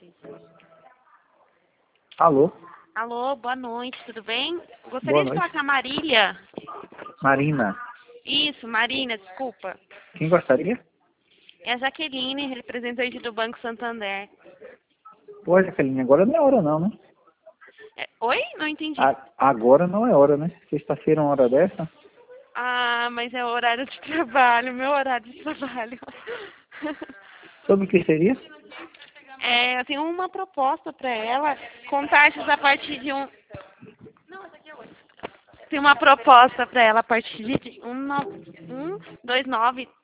Alô? Alô, boa noite, tudo bem? Boa Gostaria de noite. falar com a Marília. Marina. Isso, Marina, desculpa. Quem gostaria? É a Jaqueline, representante do Banco Santander. Pô, Jaqueline, agora não é hora não, né? Oi? Não entendi. Agora não é hora, né? Sexta-feira é uma hora dessa? Ah, mas é o horário de trabalho, meu horário de trabalho. Sobre o que seria? Eu tenho uma proposta para ela, com taxas a partir de um... Não, essa aqui é outra. Tem uma proposta para ela a partir de 1,29